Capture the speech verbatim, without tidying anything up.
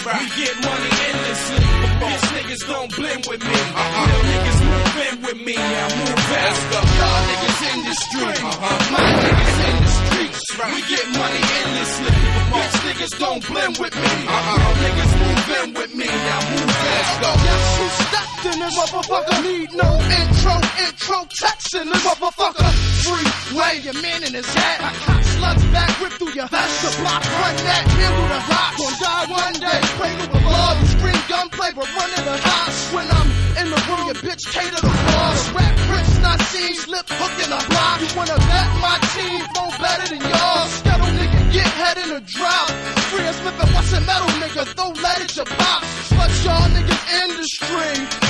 right. We get money endlessly. Bitch niggas don't blend with me. Uh-huh. Real niggas move in with me. Now move out. Y'all niggas in the street. Uh-huh. My niggas in the streets. Right. We get money endlessly. Bitch niggas don't blend with me. Uh-huh. Real niggas move in with me. Now move out. Yes, you stepped in this motherfucker. Need no intro, intro text in this motherfucker. Freeway, your man in his hat. Slugs back, rip through your vest. The block, run that, handle the rock. Gonna die one day. Pray with the Lord. You scream gunplay, but running the house. When I'm in the room, your bitch cater the boss. Rap Prince, not seen, slip hook in the block. You wanna bet my team no better than yours? Ghetto nigga, get head in the drop. Free as Smith and Wesson metal nigga, throw lead at your pops. Slut y'all niggas in the stream.